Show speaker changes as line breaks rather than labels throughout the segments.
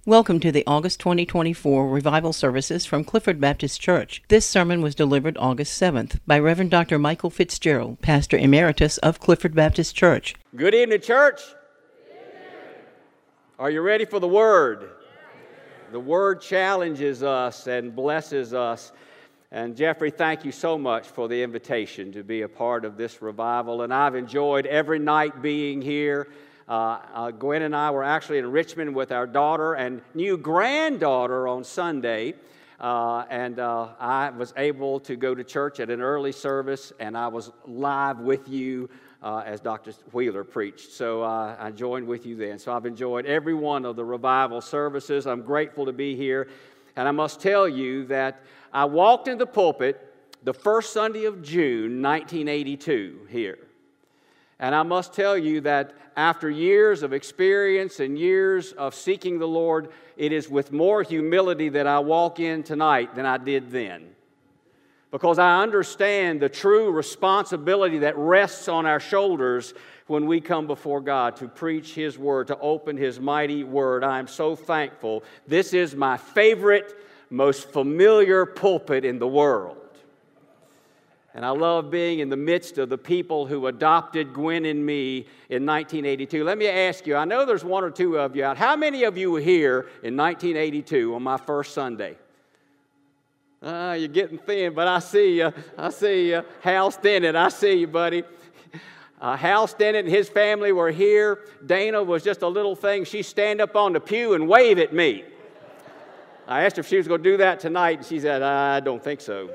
Welcome to the August 2024 Revival Services from Clifford Baptist Church. This sermon was delivered August 7th by Reverend Dr. Michael Fitzgerald, Pastor Emeritus of Clifford Baptist Church.
Good evening, church. Are you ready for the Word? The Word challenges us and blesses us. And Jeffrey, thank you so much for the invitation to be a part of this revival. And I've enjoyed every night being here. Gwen and I were actually in Richmond with our daughter and new granddaughter on Sunday. I was able to go to church at an early service, and I was live with you as Dr. Wheeler preached. So I joined with you then. So I've enjoyed every one of the revival services. I'm grateful to be here. And I must tell you that I walked in the pulpit the first Sunday of June, 1982 here. And I must tell you that after years of experience and years of seeking the Lord, it is with more humility that I walk in tonight than I did then. Because I understand the true responsibility that rests on our shoulders when we come before God to preach His Word, to open His mighty Word. I am so thankful. This is my favorite, most familiar pulpit in the world. And I love being in the midst of the people who adopted Gwen and me in 1982. Let me ask you, I know there's one or two of you out. How many of you were here in 1982 on my first Sunday? You're getting thin, but I see you. I see you. Hal Stennett, I see you, buddy. Hal Stennett and his family were here. Dana was just a little thing. She'd stand up on the pew and wave at me. I asked her if she was going to do that tonight, and she said, I don't think so.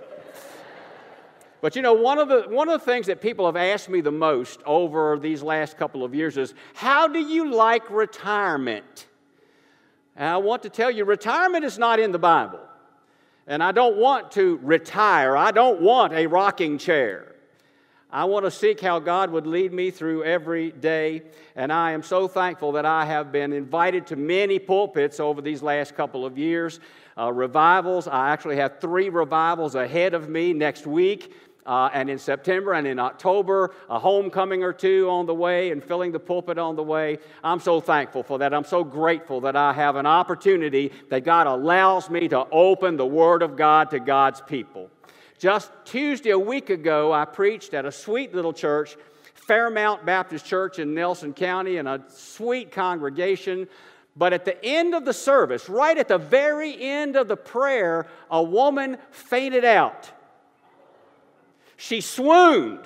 But you know, one of the things that people have asked me the most over these last couple of years is, how do you like retirement? And I want to tell you, retirement is not in the Bible. And I don't want to retire. I don't want a rocking chair. I want to seek how God would lead me through every day. And I am so thankful that I have been invited to many pulpits over these last couple of years. Revivals. I actually have 3 revivals ahead of me next week. And in September and in October, a homecoming or 2 on the way and filling the pulpit on the way. I'm so thankful for that. I'm so grateful that I have an opportunity that God allows me to open the Word of God to God's people. Just Tuesday, a week ago, I preached at a sweet little church, Fairmount Baptist Church in Nelson County, and a sweet congregation. But at the end of the service, right at the very end of the prayer, a woman fainted out. She swooned,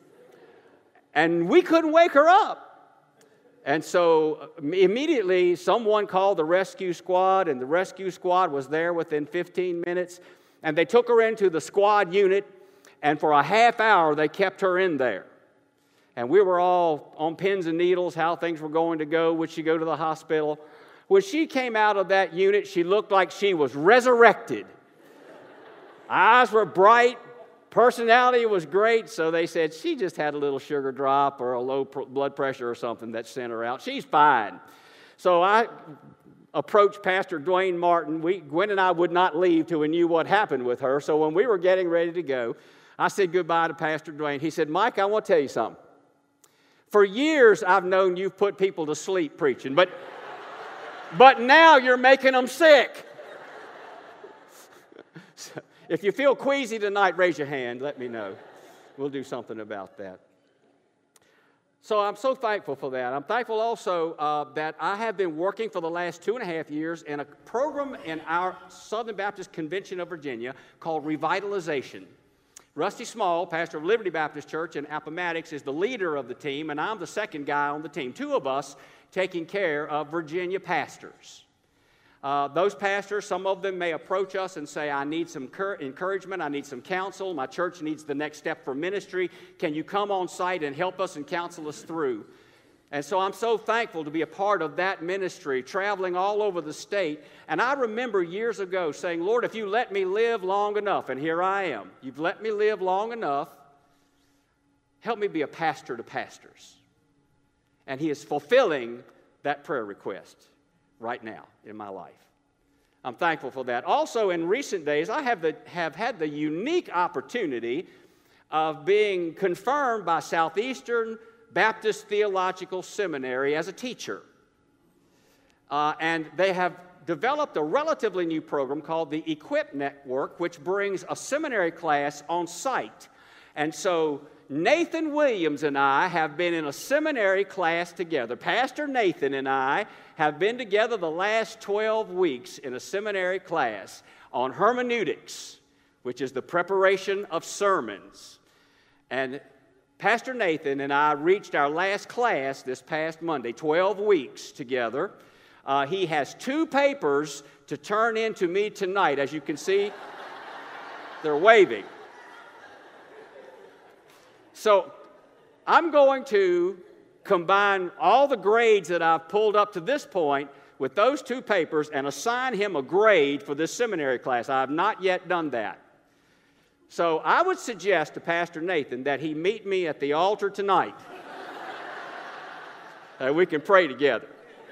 and we couldn't wake her up. And so immediately someone called the rescue squad, and the rescue squad was there within 15 minutes. And they took her into the squad unit, and for a half hour they kept her in there. And we were all on pins and needles, how things were going to go. Would she go to the hospital? When she came out of that unit, she looked like she was resurrected. Eyes were bright. Personality was great, so they said she just had a little sugar drop or a low blood pressure or something that sent her out. She's fine. So I approached Pastor Dwayne Martin. Gwen and I would not leave till we knew what happened with her. So when we were getting ready to go, I said goodbye to Pastor Dwayne. He said, Mike, I want to tell you something. For years, I've known you've put people to sleep preaching, but now you're making them sick. So, if you feel queasy tonight, raise your hand. Let me know. We'll do something about that. So I'm so thankful for that. I'm thankful also that I have been working for the last 2.5 years in a program in our Southern Baptist Convention of Virginia called Revitalization. Rusty Small, pastor of Liberty Baptist Church in Appomattox, is the leader of the team, and I'm the second guy on the team. 2 of us taking care of Virginia pastors. Those pastors, some of them may approach us and say, I need some encouragement, I need some counsel, my church needs the next step for ministry. Can you come on site and help us and counsel us through? And so I'm so thankful to be a part of that ministry, traveling all over the state. And I remember years ago saying, Lord, if you let me live long enough, and here I am, you've let me live long enough, help me be a pastor to pastors. And He is fulfilling that prayer request right now in my life. I'm thankful for that. Also, in recent days, I have had the unique opportunity of being confirmed by Southeastern Baptist Theological Seminary as a teacher. And they have developed a relatively new program called the Equip Network, which brings a seminary class on site. And so Nathan Williams and I have been in a seminary class together. Pastor Nathan and I have been together the last 12 weeks in a seminary class on hermeneutics, which is the preparation of sermons. And Pastor Nathan and I reached our last class this past Monday, 12 weeks together. He has 2 papers to turn in to me tonight. As you can see, they're waving. So I'm going to combine all the grades that I've pulled up to this point with those 2 papers and assign him a grade for this seminary class. I have not yet done that. So I would suggest to Pastor Nathan that he meet me at the altar tonight. And we can pray together.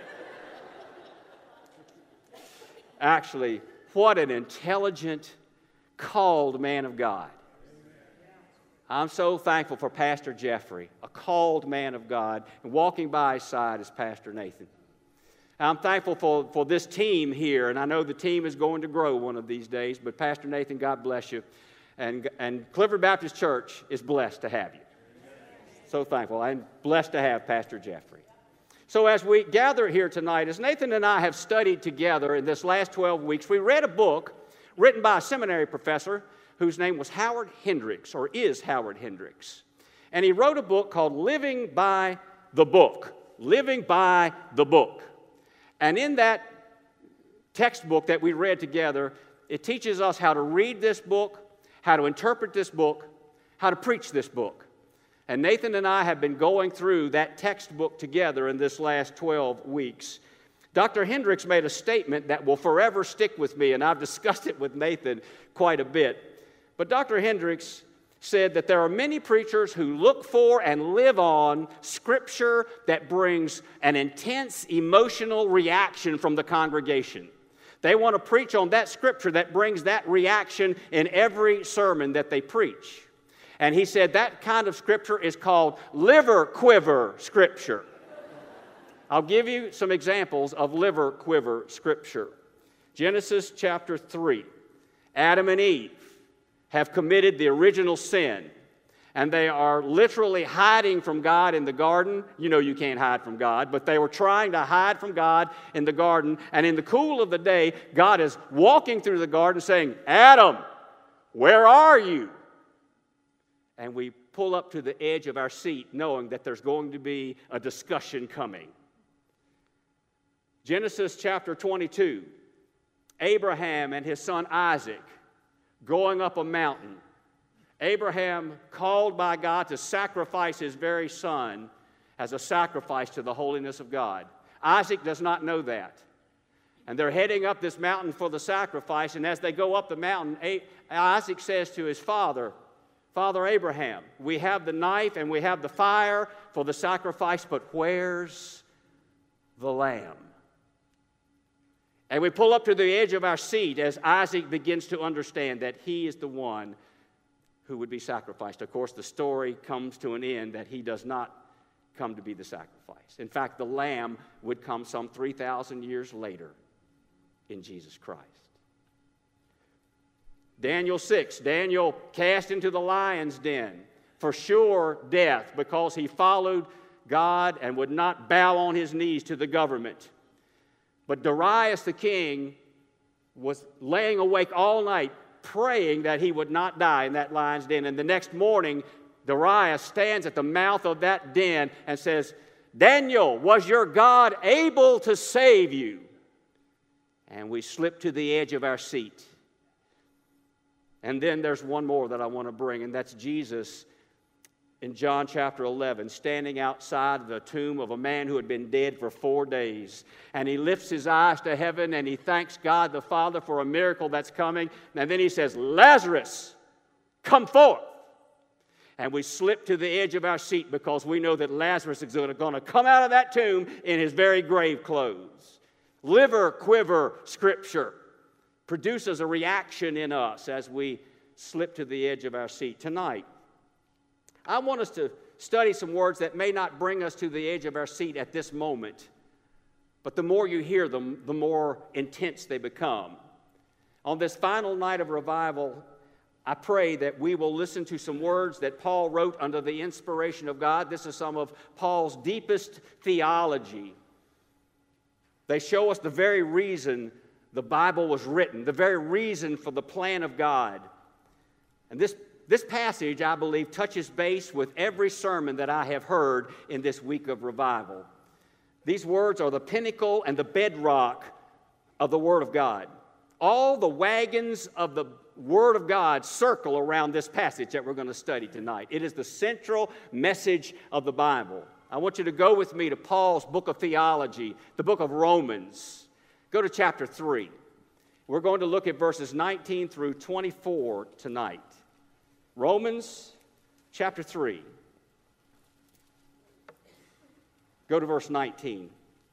Actually, what an intelligent, called man of God. I'm so thankful for Pastor Jeffrey, a called man of God, and walking by his side is Pastor Nathan. I'm thankful for this team here, and I know the team is going to grow one of these days, but Pastor Nathan, God bless you. And Clifford Baptist Church is blessed to have you. So thankful. I'm blessed to have Pastor Jeffrey. So as we gather here tonight, as Nathan and I have studied together in this last 12 weeks, we read a book written by a seminary professor whose name was Howard Hendricks, or is Howard Hendricks. And he wrote a book called Living by the Book. Living by the Book. And in that textbook that we read together, it teaches us how to read this book, how to interpret this book, how to preach this book. And Nathan and I have been going through that textbook together in this last 12 weeks. Dr. Hendricks made a statement that will forever stick with me, and I've discussed it with Nathan quite a bit. But Dr. Hendricks said that there are many preachers who look for and live on Scripture that brings an intense emotional reaction from the congregation. They want to preach on that Scripture that brings that reaction in every sermon that they preach. And he said that kind of Scripture is called liver quiver Scripture. I'll give you some examples of liver quiver Scripture. Genesis chapter 3. Adam and Eve have committed the original sin, and they are literally hiding from God in the garden. You know you can't hide from God, but they were trying to hide from God in the garden, and in the cool of the day, God is walking through the garden saying, "Adam, where are you?" And we pull up to the edge of our seat knowing that there's going to be a discussion coming. Genesis chapter 22, Abraham and his son Isaac going up a mountain. Abraham called by God to sacrifice his very son as a sacrifice to the holiness of God. Isaac does not know that. And they're heading up this mountain for the sacrifice, and as they go up the mountain, Isaac says to his father, "Father Abraham, we have the knife and we have the fire for the sacrifice, but where's the lamb?" And we pull up to the edge of our seat as Isaac begins to understand that he is the one who would be sacrificed. Of course, the story comes to an end that he does not come to be the sacrifice. In fact, the lamb would come some 3,000 years later in Jesus Christ. Daniel 6, Daniel cast into the lion's den for sure death because he followed God and would not bow on his knees to the government. But Darius the king was laying awake all night praying that he would not die in that lion's den. And the next morning, Darius stands at the mouth of that den and says, "Daniel, was your God able to save you?" And we slip to the edge of our seat. And then there's one more that I want to bring, and that's Jesus in John chapter 11, standing outside the tomb of a man who had been dead for 4 days. And he lifts his eyes to heaven and he thanks God the Father for a miracle that's coming. And then he says, "Lazarus, come forth." And we slip to the edge of our seat because we know that Lazarus is going to come out of that tomb in his very grave clothes. Liver quiver Scripture produces a reaction in us as we slip to the edge of our seat. Tonight, I want us to study some words that may not bring us to the edge of our seat at this moment, But the more you hear them, the more intense they become. On this final night of revival, I pray that we will listen to some words that Paul wrote under the inspiration of God. This is some of Paul's deepest theology. They show us the very reason the Bible was written, the very reason for the plan of God. And this passage, I believe, touches base with every sermon that I have heard in this week of revival. These words are the pinnacle and the bedrock of the Word of God. All the wagons of the Word of God circle around this passage that we're going to study tonight. It is the central message of the Bible. I want you to go with me to Paul's book of theology, the book of Romans. Go to chapter 3. We're going to look at verses 19 through 24 tonight. Romans chapter 3. Go to verse 19.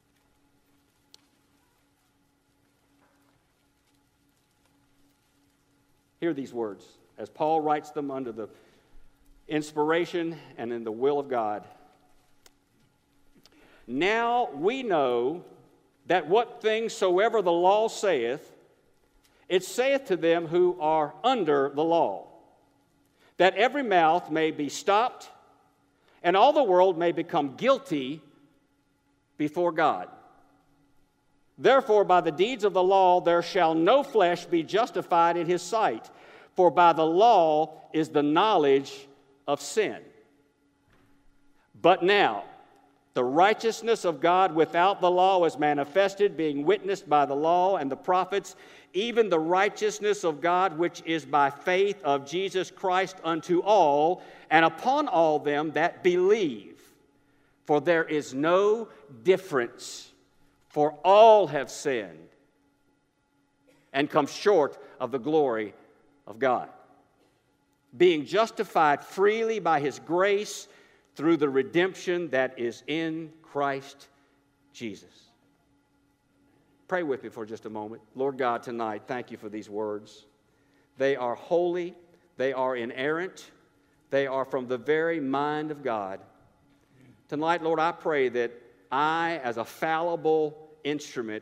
Hear these words as Paul writes them under the inspiration and in the will of God. Now we know that what things soever the law saith, it saith to them who are under the law, that every mouth may be stopped, and all the world may become guilty before God. Therefore, by the deeds of the law there shall no flesh be justified in his sight, for by the law is the knowledge of sin. But now, the righteousness of God without the law is manifested, being witnessed by the law and the prophets, even the righteousness of God which is by faith of Jesus Christ unto all, and upon all them that believe. For there is no difference, for all have sinned and come short of the glory of God, being justified freely by his grace through the redemption that is in Christ Jesus. Pray with me for just a moment. Lord God, tonight, thank you for these words. They are holy, they are inerrant, they are from the very mind of God. Tonight, Lord, I pray that I, as a fallible instrument,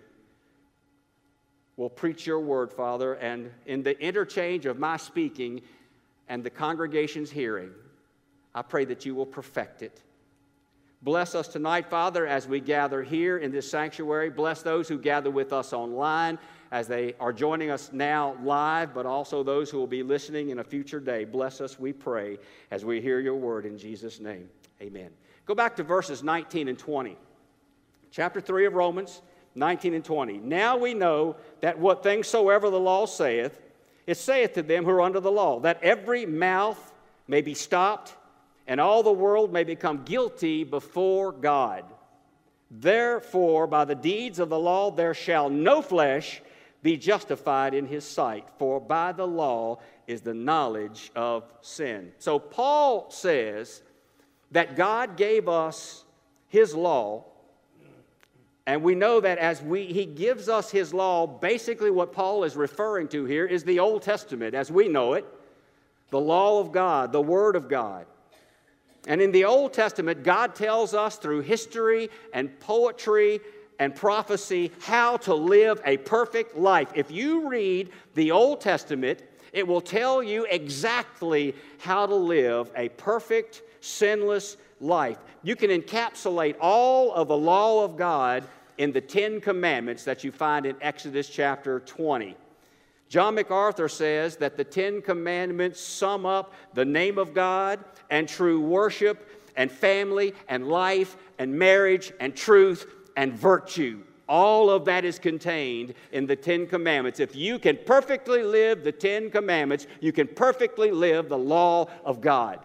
will preach your word, Father, and in the interchange of my speaking and the congregation's hearing, I pray that you will perfect it. Bless us tonight, Father, as we gather here in this sanctuary. Bless those who gather with us online as they are joining us now live, but also those who will be listening in a future day. Bless us, we pray, as we hear your word in Jesus' name. Amen. Go back to verses 19 and 20. Chapter 3 of Romans, 19 and 20. Now we know that what things soever the law saith, it saith to them who are under the law, that every mouth may be stopped, and all the world may become guilty before God. Therefore, by the deeds of the law there shall no flesh be justified in his sight, for by the law is the knowledge of sin. So Paul says that God gave us his law, and we know that as he gives us his law, basically what Paul is referring to here is the Old Testament as we know it, the law of God, the Word of God. And in the Old Testament, God tells us through history and poetry and prophecy how to live a perfect life. If you read the Old Testament, it will tell you exactly how to live a perfect, sinless life. You can encapsulate all of the law of God in the 10 Commandments that you find in Exodus chapter 20. John MacArthur says that the 10 Commandments sum up the name of God and true worship and family and life and marriage and truth and virtue. All of that is contained in the 10 Commandments. If you can perfectly live the 10 Commandments, you can perfectly live the law of God.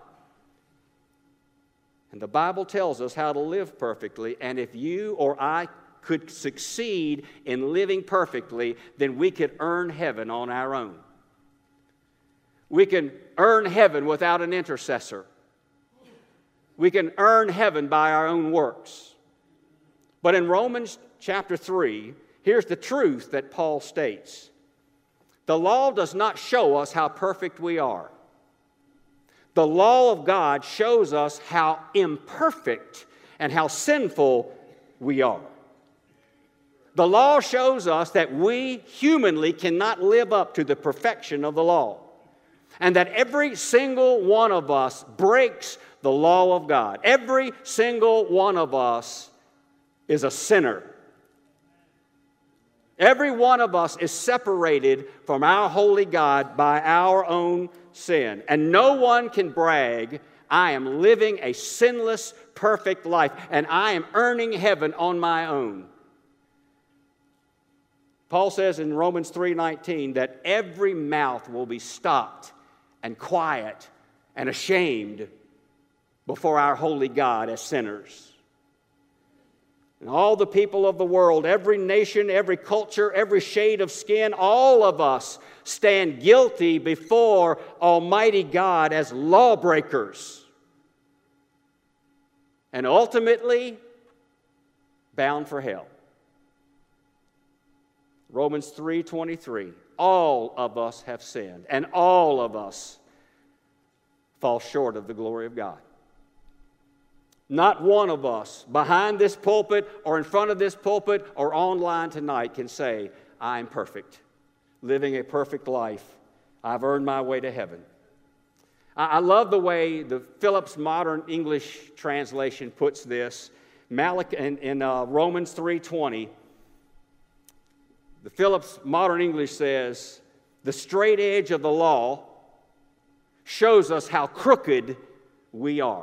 And the Bible tells us how to live perfectly, and if you or I could succeed in living perfectly, then we could earn heaven on our own. We can earn heaven without an intercessor. We can earn heaven by our own works. But in Romans chapter 3, here's the truth that Paul states. The law does not show us how perfect we are. The law of God shows us how imperfect and how sinful we are. The law shows us that we humanly cannot live up to the perfection of the law, and that every single one of us breaks the law of God. Every single one of us is a sinner. Every one of us is separated from our holy God by our own sin. And no one can brag, I am living a sinless, perfect life, and I am earning heaven on my own. Paul says in Romans 3:19 that every mouth will be stopped and quiet and ashamed before our holy God as sinners. And all the people of the world, every nation, every culture, every shade of skin, all of us stand guilty before Almighty God as lawbreakers. And ultimately, bound for hell. Romans 3:23, all of us have sinned, and all of us fall short of the glory of God. Not one of us behind this pulpit or in front of this pulpit or online tonight can say, I'm perfect, living a perfect life. I've earned my way to heaven. I love the way the Phillips Modern English translation puts this. In Romans 3:20, the Phillips Modern English says, the straight edge of the law shows us how crooked we are.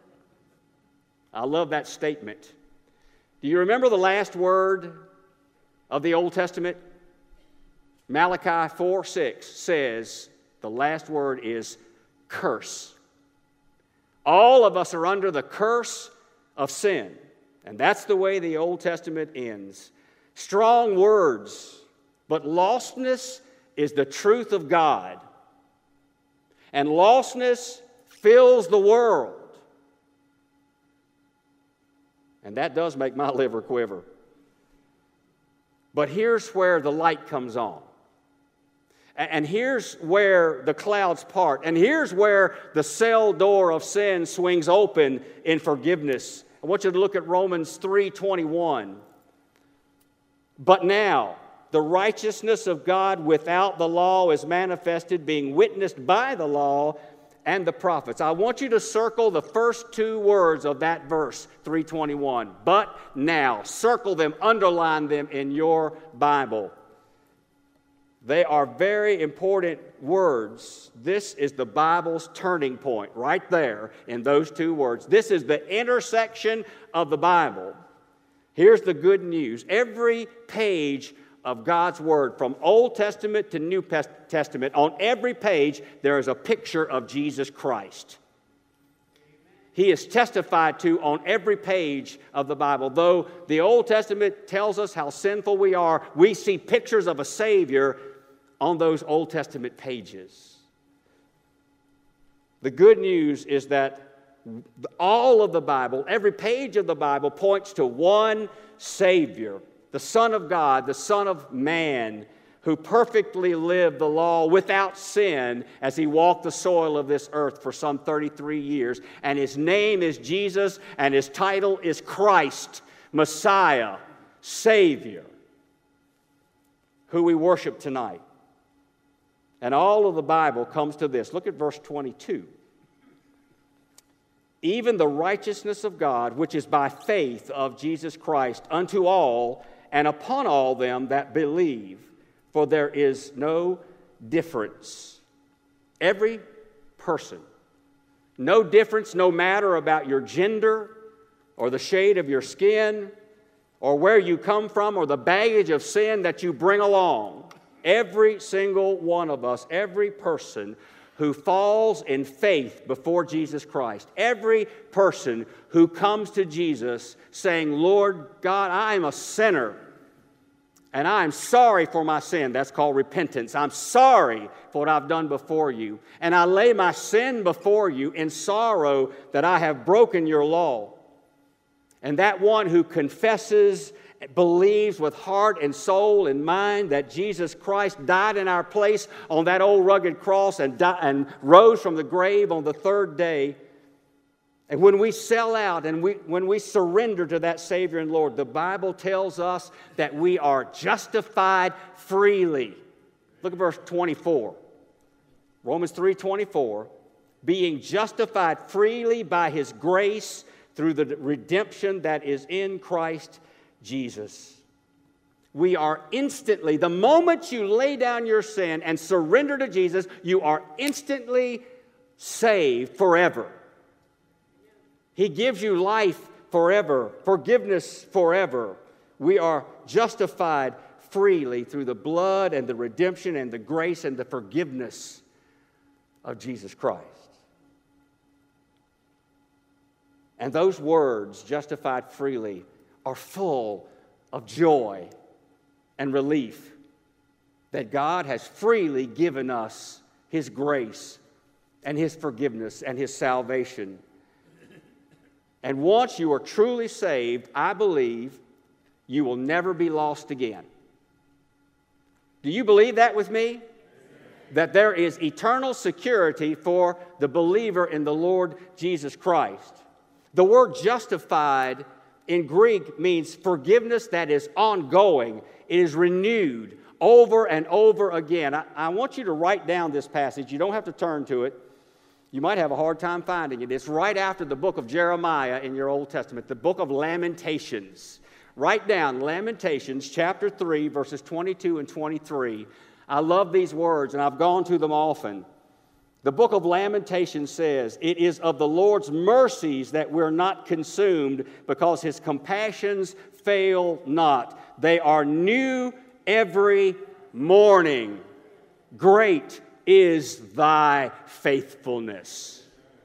I love that statement. Do you remember the last word of the Old Testament? Malachi 4:6 says the last word is curse. All of us are under the curse of sin. And that's the way the Old Testament ends. Strong words, but lostness is the truth of God. And lostness fills the world. And that does make my liver quiver. But here's where the light comes on. And here's where the clouds part. And here's where the cell door of sin swings open in forgiveness. I want you to look at Romans 3:21. But now, the righteousness of God without the law is manifested, being witnessed by the law and the prophets. I want you to circle the first two words of that verse, 3:21. But now. Circle them, underline them in your Bible. They are very important words. This is the Bible's turning point right there in those two words. This is the intersection of the Bible. Here's the good news. Every page of God's Word, from Old Testament to New Testament, on every page there is a picture of Jesus Christ. He is testified to on every page of the Bible. Though the Old Testament tells us how sinful we are, we see pictures of a Savior on those Old Testament pages. The good news is that all of the Bible, every page of the Bible, points to one Savior, the Son of God, the Son of Man, who perfectly lived the law without sin as he walked the soil of this earth for some 33 years. And his name is Jesus, and his title is Christ, Messiah, Savior, who we worship tonight. And all of the Bible comes to this. Look at verse 22. Even the righteousness of God, which is by faith of Jesus Christ, unto all and upon all them that believe, for there is no difference. Every person, no difference, no matter about your gender or the shade of your skin or where you come from or the baggage of sin that you bring along. Every single one of us, every person who falls in faith before Jesus Christ, every person who comes to Jesus saying, Lord God, I am a sinner, and I am sorry for my sin. That's called repentance. I'm sorry for what I've done before you, and I lay my sin before you in sorrow that I have broken your law. And that one who confesses, believes with heart and soul and mind that Jesus Christ died in our place on that old rugged cross and rose from the grave on the third day, And when we sell out and when we surrender to that Savior and Lord, the Bible tells us that we are justified freely. Look at verse 24. Romans 3:24. Being justified freely by His grace through the redemption that is in Christ Jesus. We are instantly, the moment you lay down your sin and surrender to Jesus, you are instantly saved forever. He gives you life forever, forgiveness forever. We are justified freely through the blood and the redemption and the grace and the forgiveness of Jesus Christ. And those words, justified freely, are full of joy and relief that God has freely given us His grace and His forgiveness and His salvation. And once you are truly saved, I believe you will never be lost again. Do you believe that with me? That there is eternal security for the believer in the Lord Jesus Christ. The word justified in Greek means forgiveness that is ongoing. It is renewed over and over again. I want you to write down this passage. You don't have to turn to it. You might have a hard time finding it. It's right after the book of Jeremiah in your Old Testament, the book of Lamentations. Write down Lamentations chapter 3, verses 22 and 23. I love these words, and I've gone to them often. The book of Lamentations says, "It is of the Lord's mercies that we're not consumed, because His compassions fail not. They are new every morning. Great is thy faithfulness."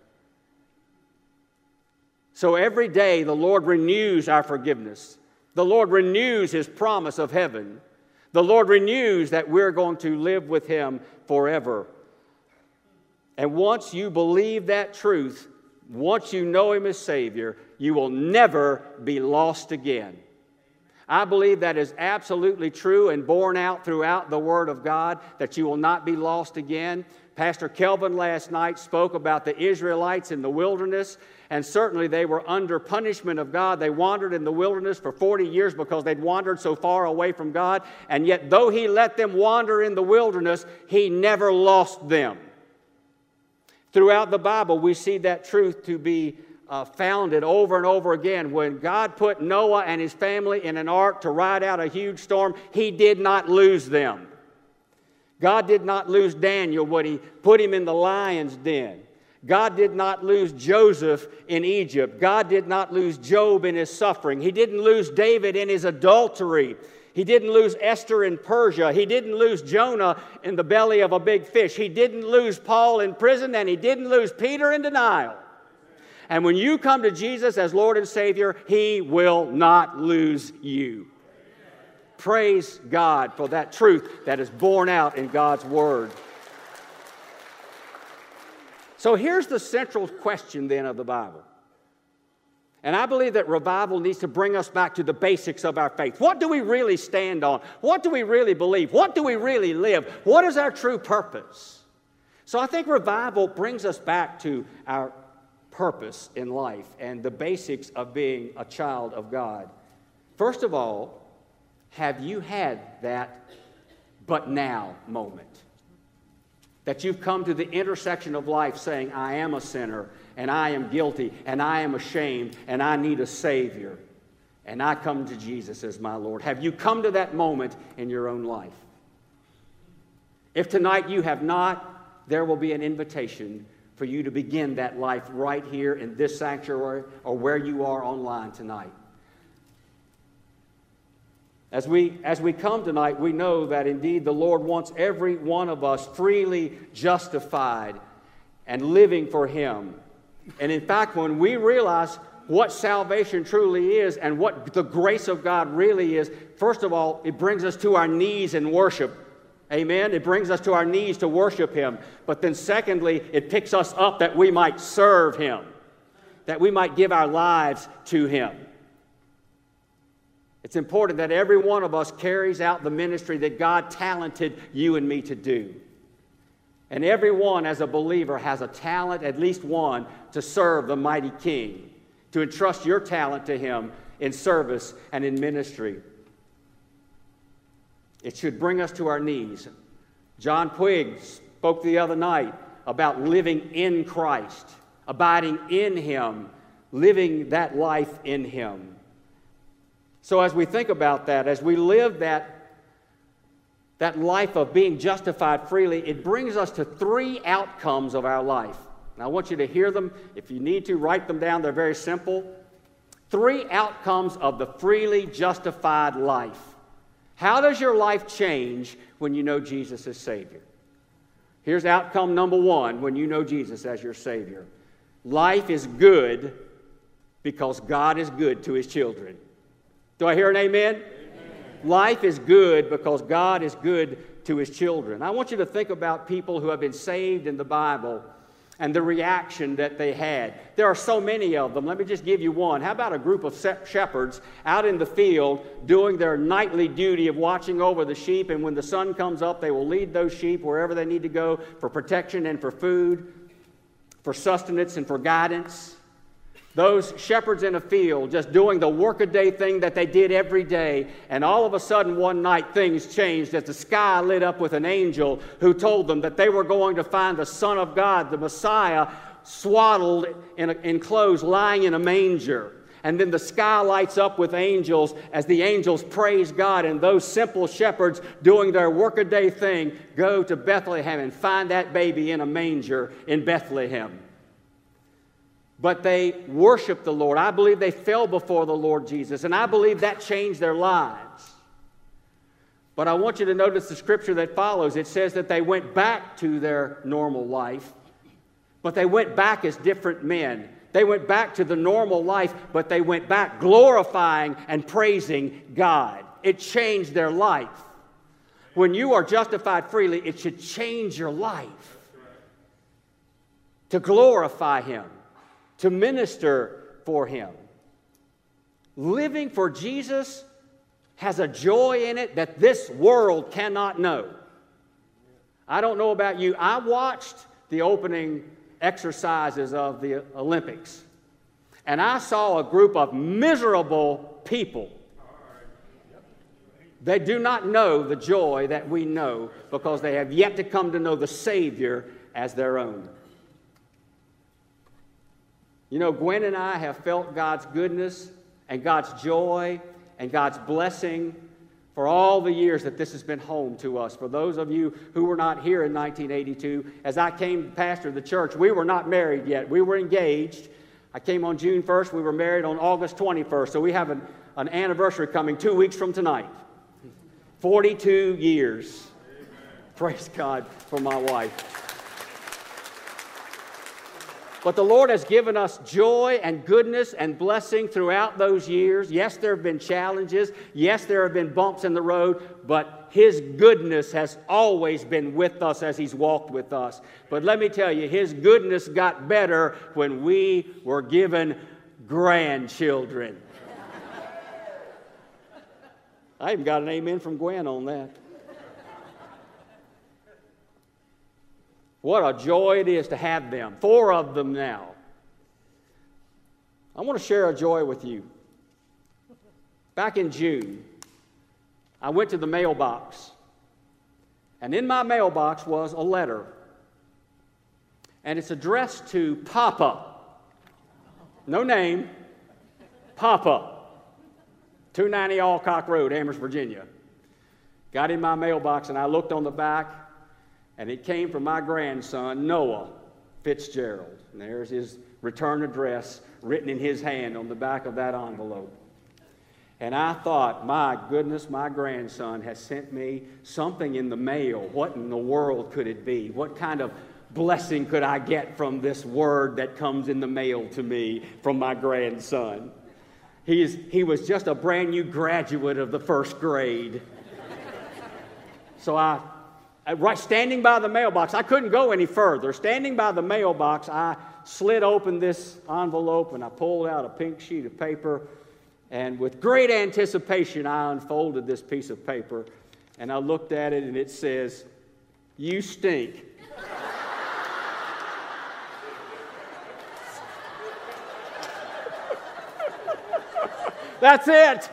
So every day the Lord renews our forgiveness. The Lord renews His promise of heaven. The Lord renews that we're going to live with Him forever. And once you believe that truth, once you know Him as Savior, you will never be lost again. I believe that is absolutely true and borne out throughout the Word of God, that you will not be lost again. Pastor Kelvin last night spoke about the Israelites in the wilderness, and certainly they were under punishment of God. They wandered in the wilderness for 40 years because they'd wandered so far away from God, and yet though He let them wander in the wilderness, He never lost them. Throughout the Bible, we see that truth to be founded over and over again. When God put Noah and his family in an ark to ride out a huge storm, He did not lose them. God did not lose Daniel when He put him in the lion's den. God did not lose Joseph in Egypt. God did not lose Job in his suffering. He didn't lose David in his adultery. He didn't lose Esther in Persia. He didn't lose Jonah in the belly of a big fish. He didn't lose Paul in prison, and He didn't lose Peter in denial. And when you come to Jesus as Lord and Savior, He will not lose you. Praise God for that truth that is borne out in God's Word. So here's the central question then of the Bible. And I believe that revival needs to bring us back to the basics of our faith. What do we really stand on? What do we really believe? What do we really live? What is our true purpose? So I think revival brings us back to our purpose in life and the basics of being a child of God. First of all, have you had that but now moment? That you've come to the intersection of life saying, I am a sinner, and I am guilty, and I am ashamed, and I need a Savior, and I come to Jesus as my Lord. Have you come to that moment in your own life? If tonight you have not, there will be an invitation for you to begin that life right here in this sanctuary or where you are online tonight. As we come tonight, we know that indeed the Lord wants every one of us freely justified and living for Him. And in fact, when we realize what salvation truly is and what the grace of God really is, first of all, it brings us to our knees in worship. Amen? It brings us to our knees to worship Him. But then secondly, it picks us up that we might serve Him, that we might give our lives to Him. It's important that every one of us carries out the ministry that God talented you and me to do. And everyone, as a believer, has a talent, at least one, to serve the mighty King, to entrust your talent to Him in service and in ministry. It should bring us to our knees. John Quigg spoke the other night about living in Christ, abiding in Him, living that life in Him. So as we think about that, as we live that life of being justified freely, it brings us to three outcomes of our life. And I want you to hear them. If you need to, write them down. They're very simple. Three outcomes of the freely justified life. How does your life change when you know Jesus as Savior? Here's outcome number one when you know Jesus as your Savior. Life is good because God is good to His children. Do I hear an amen? Amen. Life is good because God is good to His children. I want you to think about people who have been saved in the Bible and the reaction that they had. There are so many of them. Let me just give you one. How about a group of shepherds out in the field doing their nightly duty of watching over the sheep, and when the sun comes up, they will lead those sheep wherever they need to go for protection and for food, for sustenance and for guidance. Those shepherds in a field just doing the workaday thing that they did every day, and all of a sudden one night things changed as the sky lit up with an angel who told them that they were going to find the Son of God, the Messiah, swaddled in clothes, lying in a manger. And then the sky lights up with angels as the angels praise God, and those simple shepherds doing their workaday thing go to Bethlehem and find that baby in a manger in Bethlehem. But they worshiped the Lord. I believe they fell before the Lord Jesus, and I believe that changed their lives. But I want you to notice the scripture that follows. It says that they went back to their normal life, but they went back as different men. They went back to the normal life, but they went back glorifying and praising God. It changed their life. When you are justified freely, it should change your life to glorify Him, to minister for Him. Living for Jesus has a joy in it that this world cannot know. I don't know about you. I watched the opening exercises of the Olympics, and I saw a group of miserable people. They do not know the joy that we know because they have yet to come to know the Savior as their own. You know, Gwen and I have felt God's goodness and God's joy and God's blessing for all the years that this has been home to us. For those of you who were not here in 1982, as I came to pastor the church, we were not married yet. We were engaged. I came on June 1st. We were married on August 21st. So we have an anniversary coming 2 weeks from tonight. 42 years. Amen. Praise God for my wife. But the Lord has given us joy and goodness and blessing throughout those years. Yes, there have been challenges. Yes, there have been bumps in the road. But His goodness has always been with us as He's walked with us. But let me tell you, His goodness got better when we were given grandchildren. I even got an amen from Gwen on that. What a joy it is to have them. 4 of them now. I want to share a joy with you. Back in June, I went to the mailbox, and in my mailbox was a letter, and it's addressed to Papa. No name, Papa. 290 Alcock Road, Amherst, Virginia. Got in my mailbox, and I looked on the back, and it came from my grandson, Noah Fitzgerald. And there's his return address written in his hand on the back of that envelope. And I thought, my goodness, my grandson has sent me something in the mail. What in the world could it be? What kind of blessing could I get from this word that comes in the mail to me from my grandson? He was just a brand new graduate of the first grade. So standing by the mailbox, I couldn't go any further. Standing by the mailbox, I slid open this envelope and I pulled out a pink sheet of paper. And with great anticipation, I unfolded this piece of paper and I looked at it and it says, "You stink." That's it.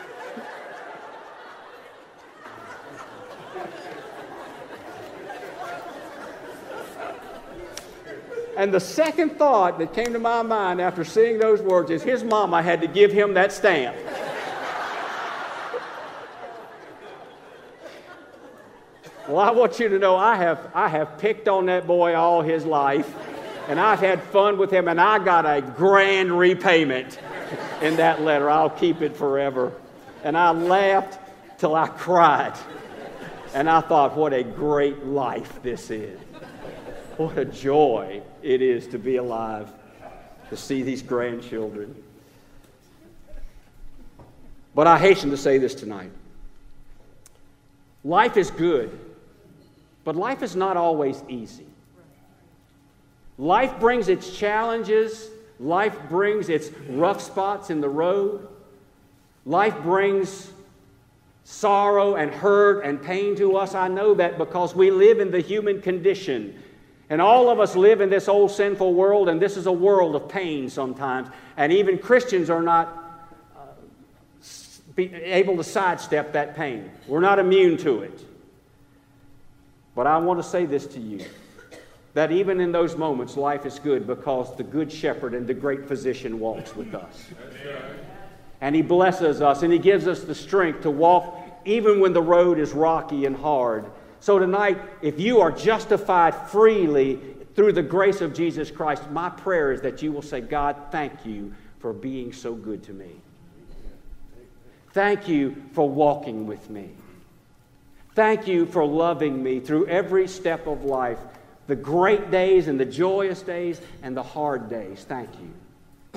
And the second thought that came to my mind after seeing those words is his mama had to give him that stamp. Well, I want you to know I have picked on that boy all his life, and I've had fun with him, and I got a grand repayment in that letter. I'll keep it forever. And I laughed till I cried. And I thought, what a great life this is. What a joy it is to be alive, to see these grandchildren. But I hasten to say this tonight. Life is good, but life is not always easy. Life brings its challenges. Life brings its rough spots in the road. Life brings sorrow and hurt and pain to us. I know that because we live in the human condition. And all of us live in this old sinful world, and this is a world of pain sometimes. And even Christians are not able to sidestep that pain. We're not immune to it. But I want to say this to you, that even in those moments, life is good because the good shepherd and the great physician walks with us. And he blesses us, and he gives us the strength to walk even when the road is rocky and hard. So tonight, if you are justified freely through the grace of Jesus Christ, my prayer is that you will say, God, thank you for being so good to me. Thank you for walking with me. Thank you for loving me through every step of life, the great days and the joyous days and the hard days. Thank you.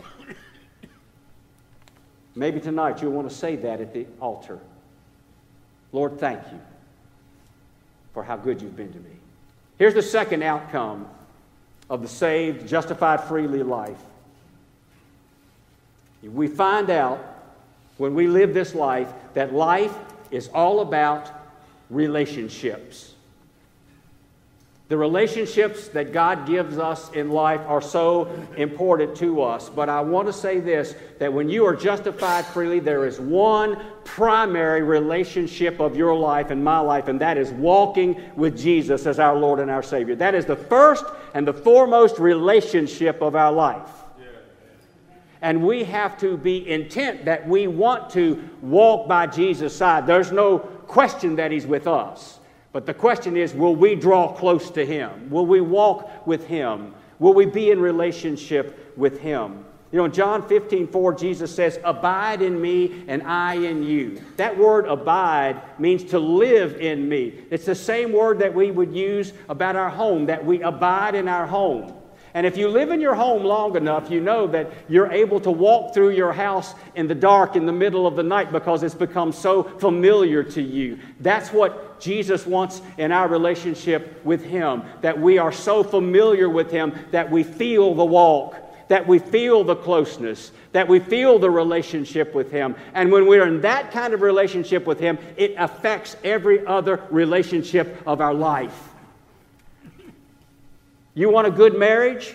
Maybe tonight you'll want to say that at the altar. Lord, thank you for how good you've been to me. Here's the second outcome of the saved, justified freely life. We find out when we live this life that life is all about relationships. The relationships that God gives us in life are so important to us. But I want to say this, that when you are justified freely, there is one primary relationship of your life and my life, and that is walking with Jesus as our Lord and our Savior. That is the first and the foremost relationship of our life. And we have to be intent that we want to walk by Jesus' side. There's no question that He's with us. But the question is, will we draw close to Him? Will we walk with Him? Will we be in relationship with Him? You know, in John 15:4, Jesus says, abide in me and I in you. That word abide means to live in me. It's the same word that we would use about our home, that we abide in our home. And if you live in your home long enough, you know that you're able to walk through your house in the dark in the middle of the night because it's become so familiar to you. That's what Jesus wants in our relationship with Him, that we are so familiar with Him that we feel the walk, that we feel the closeness, that we feel the relationship with Him. And when we're in that kind of relationship with Him, it affects every other relationship of our life. You want a good marriage?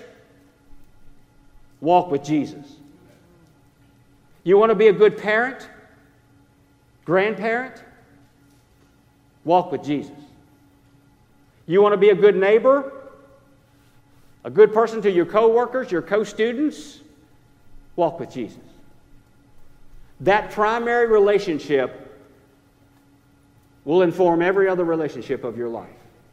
Walk with Jesus. You want to be a good parent? Grandparent? Walk with Jesus. You want to be a good neighbor? A good person to your co-workers, your co-students? Walk with Jesus. That primary relationship will inform every other relationship of your life.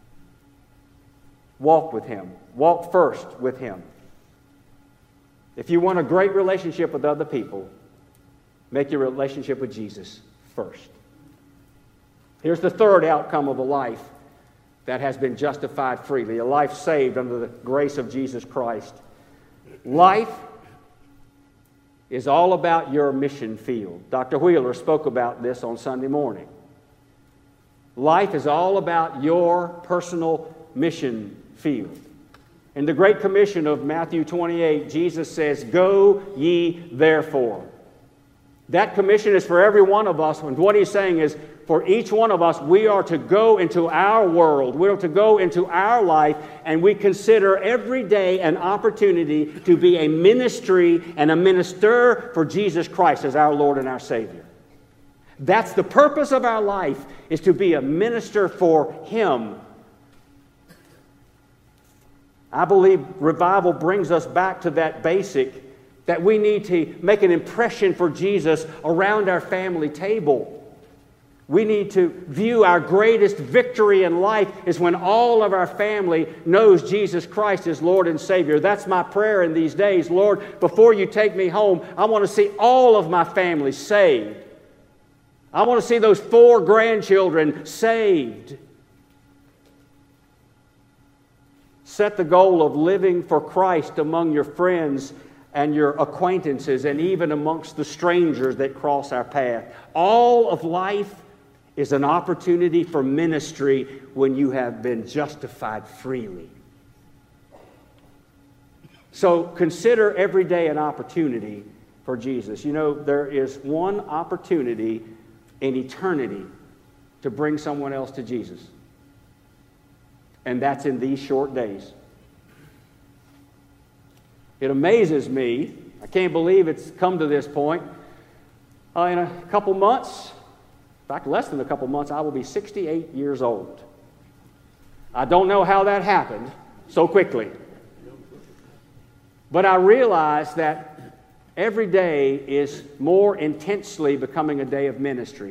Walk with Him. Walk first with Him. If you want a great relationship with other people, make your relationship with Jesus first. Here's the third outcome of a life that has been justified freely, a life saved under the grace of Jesus Christ. Life is all about your mission field. Dr. Wheeler spoke about this on Sunday morning. Life is all about your personal mission field. In the Great Commission of Matthew 28, Jesus says, go ye therefore. That commission is for every one of us. And what he's saying is, for each one of us, we are to go into our world. We are to go into our life, and we consider every day an opportunity to be a ministry and a minister for Jesus Christ as our Lord and our Savior. That's the purpose of our life, is to be a minister for Him. I believe revival brings us back to that basic, that we need to make an impression for Jesus around our family table. We need to view our greatest victory in life is when all of our family knows Jesus Christ as Lord and Savior. That's my prayer in these days. Lord, before you take me home, I want to see all of my family saved. I want to see those 4 grandchildren saved. Set the goal of living for Christ among your friends and your acquaintances and even amongst the strangers that cross our path. All of life is an opportunity for ministry when you have been justified freely. So consider every day an opportunity for Jesus. You know, there is one opportunity in eternity to bring someone else to Jesus. And that's in these short days. It amazes me. I can't believe it's come to this point. In a couple months, in fact, less than a couple months, I will be 68 years old. I don't know how that happened so quickly. But I realize that every day is more intensely becoming a day of ministry.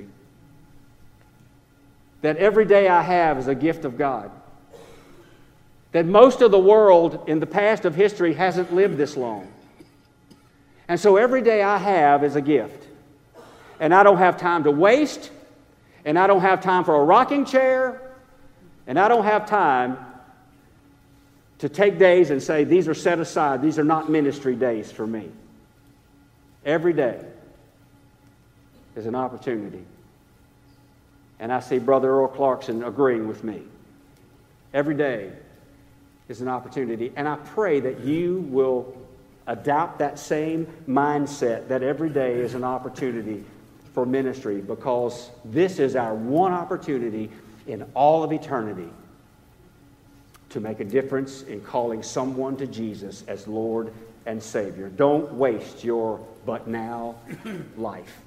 That every day I have is a gift of God. That most of the world in the past of history hasn't lived this long. And so every day I have is a gift. And I don't have time to waste. And I don't have time for a rocking chair. And I don't have time to take days and say, these are set aside. These are not ministry days for me. Every day is an opportunity. And I see Brother Earl Clarkson agreeing with me. Every day is an opportunity. And I pray that you will adopt that same mindset, that every day is an opportunity for ministry, because this is our one opportunity in all of eternity to make a difference in calling someone to Jesus as Lord and Savior. Don't waste your but now life.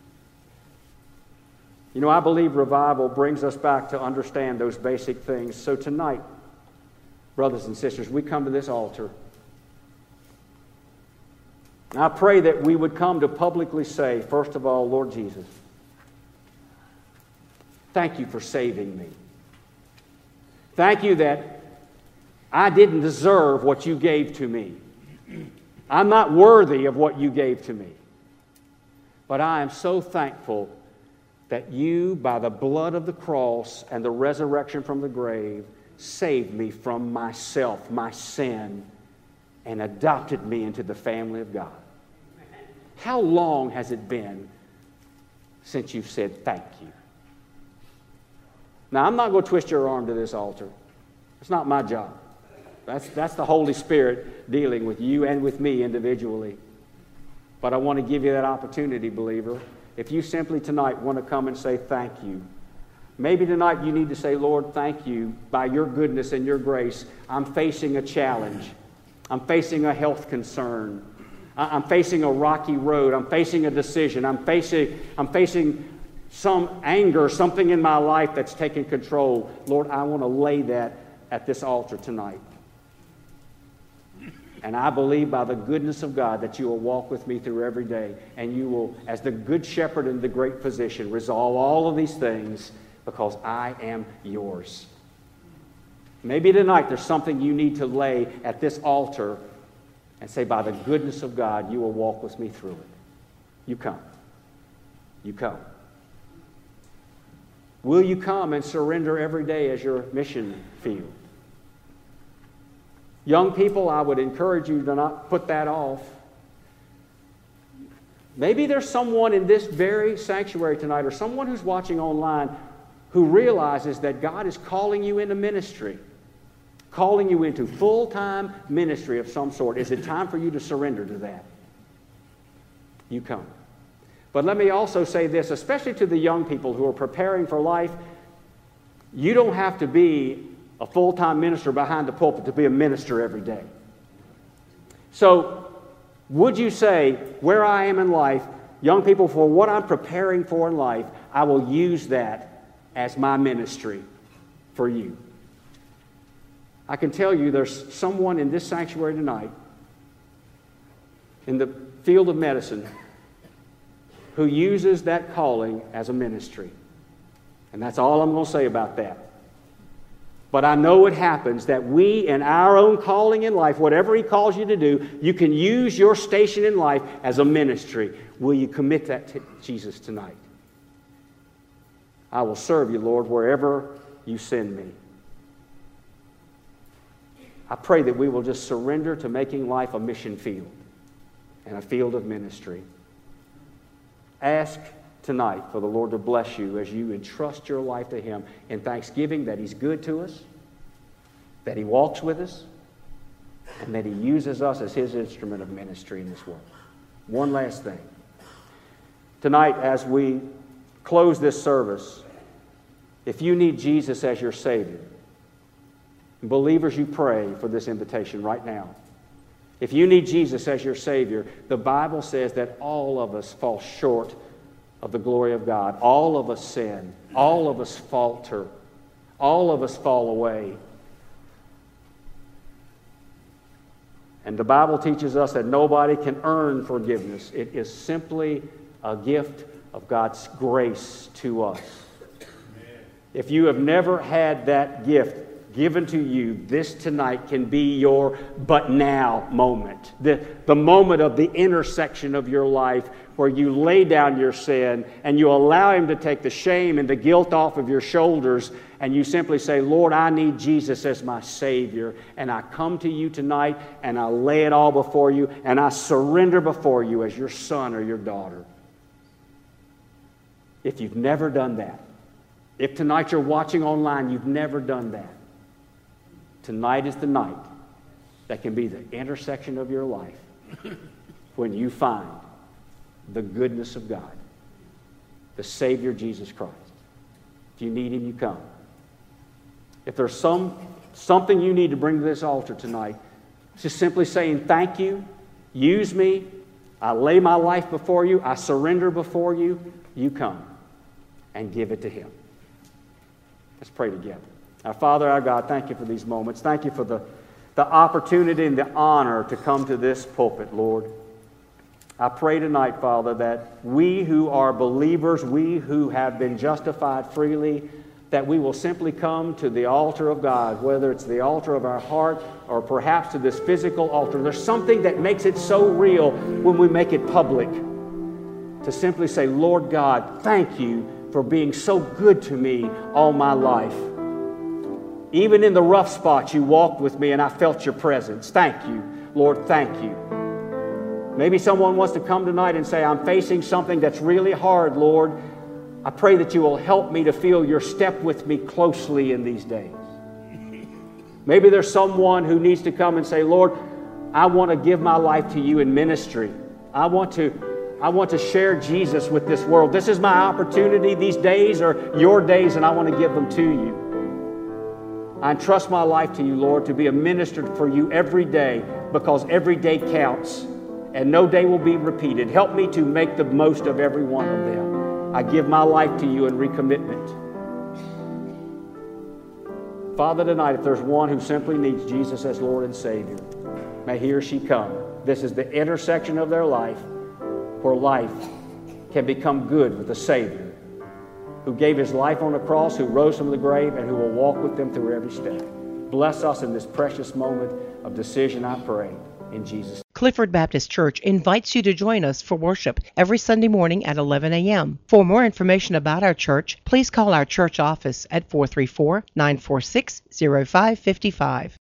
You know, I believe revival brings us back to understand those basic things. So tonight, brothers and sisters, we come to this altar. And I pray that we would come to publicly say, first of all, Lord Jesus, thank you for saving me. Thank you that I didn't deserve what you gave to me. I'm not worthy of what you gave to me. But I am so thankful that you, by the blood of the cross and the resurrection from the grave, saved me from myself, my sin, and adopted me into the family of God. How long has it been since you've said thank you? Now, I'm not going to twist your arm to this altar. It's not my job. That's the Holy Spirit dealing with you and with me individually. But I want to give you that opportunity, believer. If you simply tonight want to come and say thank you, maybe tonight you need to say, Lord, thank you. By your goodness and your grace, I'm facing a challenge. I'm facing a health concern. I'm facing a rocky road. I'm facing a decision. I'm facing some anger, something in my life that's taking control. Lord, I want to lay that at this altar tonight. And I believe by the goodness of God that you will walk with me through every day, and you will, as the good shepherd and the great physician, resolve all of these things because I am yours. Maybe tonight there's something you need to lay at this altar and say, by the goodness of God, you will walk with me through it. You come. You come. Will you come and surrender every day as your mission field? Young people, I would encourage you to not put that off. Maybe there's someone in this very sanctuary tonight, or someone who's watching online, who realizes that God is calling you into ministry, calling you into full-time ministry of some sort. Is it time for you to surrender to that? You come. But let me also say this, especially to the young people who are preparing for life, you don't have to be a full-time minister behind the pulpit to be a minister every day. So, would you say, where I am in life, young people, for what I'm preparing for in life, I will use that as my ministry for you? I can tell you there's someone in this sanctuary tonight, in the field of medicine, who uses that calling as a ministry. And that's all I'm going to say about that. But I know it happens that we, in our own calling in life, whatever He calls you to do, you can use your station in life as a ministry. Will you commit that to Jesus tonight? I will serve you, Lord, wherever you send me. I pray that we will just surrender to making life a mission field and a field of ministry. Ask tonight for the Lord to bless you as you entrust your life to Him in thanksgiving that He's good to us, that He walks with us, and that He uses us as His instrument of ministry in this world. One last thing. Tonight, as we close this service, if you need Jesus as your Savior, believers, you pray for this invitation right now. If you need Jesus as your Savior, the Bible says that all of us fall short of the glory of God. All of us sin. All of us falter. All of us fall away. And the Bible teaches us that nobody can earn forgiveness. It is simply a gift of God's grace to us. If you have never had that gift given to you, this tonight can be your but now moment. The moment of the intersection of your life where you lay down your sin and you allow Him to take the shame and the guilt off of your shoulders, and you simply say, Lord, I need Jesus as my Savior, and I come to you tonight and I lay it all before you and I surrender before you as your son or your daughter. If you've never done that, if tonight you're watching online, you've never done that, tonight is the night that can be the intersection of your life when you find the goodness of God, the Savior Jesus Christ. If you need Him, you come. If there's something you need to bring to this altar tonight, it's just simply saying, thank you, use me, I lay my life before you, I surrender before you, you come and give it to Him. Let's pray together. Our Father, our God, thank you for these moments. Thank you for the opportunity and the honor to come to this pulpit, Lord. I pray tonight, Father, that we who are believers, we who have been justified freely, that we will simply come to the altar of God, whether it's the altar of our heart or perhaps to this physical altar. There's something that makes it so real when we make it public, to simply say, Lord God, thank you for being so good to me all my life. Even in the rough spots, you walked with me and I felt your presence. Thank you, Lord, thank you. Maybe someone wants to come tonight and say, I'm facing something that's really hard, Lord. I pray that you will help me to feel your step with me closely in these days. Maybe there's someone who needs to come and say, Lord, I want to give my life to you in ministry. I want to share Jesus with this world. This is my opportunity. These days are your days, and I want to give them to you. I entrust my life to you, Lord, to be a minister for you every day, because every day counts, and no day will be repeated. Help me to make the most of every one of them. I give my life to you in recommitment. Father, tonight, if there's one who simply needs Jesus as Lord and Savior, may he or she come. This is the intersection of their life where life can become good with the Savior who gave His life on the cross, who rose from the grave, and who will walk with them through every step. Bless us in this precious moment of decision, I pray, in Jesus' name.
Clifford Baptist Church invites you to join us for worship every Sunday morning at 11 a.m. For more information about our church, please call our church office at 434-946-0555.